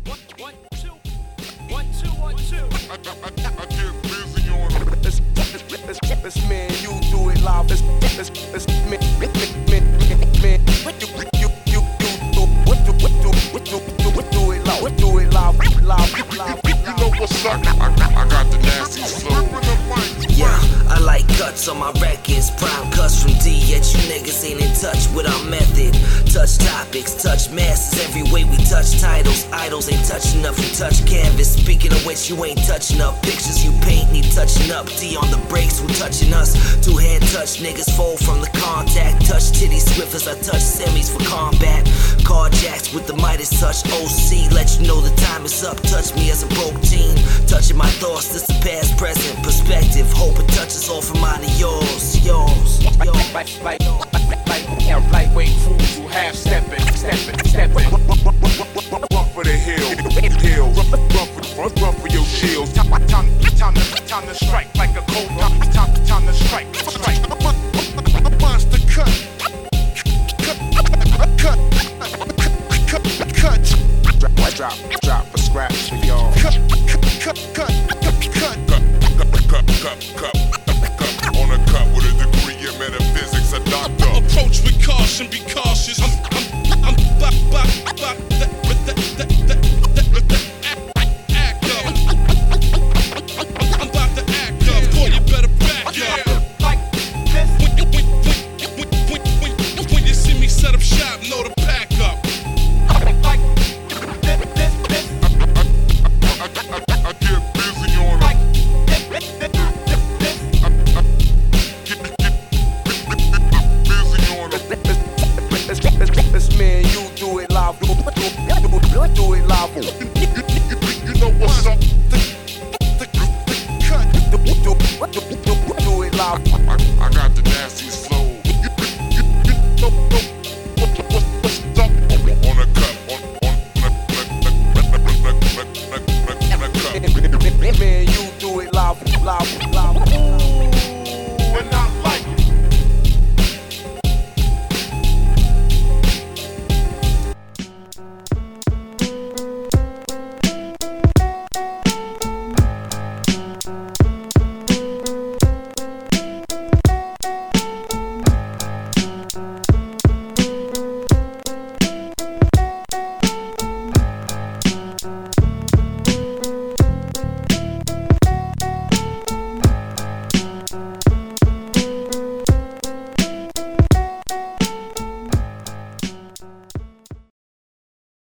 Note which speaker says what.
Speaker 1: I get busy on them. It's me and you do it live. It's me, you do it live. Do it live. You know what's up? I got the nasty flow.
Speaker 2: Yeah, I like cuts on my records, prime cuts from D, yet you niggas ain't in touch with our method. Touch topics, touch masses, every way we touch titles. Idols ain't touching up, you touch canvas. Speaking of which, you ain't touching up. Pictures you paint need touching up. D on the brakes, who touching us? Two-hand touch, niggas fold from the contact. Touch titties swift as I touch semis for combat. Carjacks with the Midas touch. OC, let you know the time is up. Touch me as a broke teen. Touching my thoughts, this the past, present, perspective. Hope it touches all from mine and yours.
Speaker 3: Lightweight fools who half stepping.
Speaker 1: Run for the hill, run for your shields.
Speaker 3: Time to strike like a cold. Time to strike.
Speaker 1: Monster cut. Drop a scratch for y'all. Cut. On a cut with a degree in metaphysics, a doctor.
Speaker 4: Approach with caution, be cautious. I'm back with the act up. I'm about to act up. Boy, you better back up.
Speaker 3: Like this.
Speaker 4: When you see me set up shop, know to pack up.
Speaker 3: Like this.
Speaker 1: I get busy on
Speaker 3: Like
Speaker 1: them. Busy on them. It's me and you do it live. Do it live. You know what's up? Do it live. I got the nasty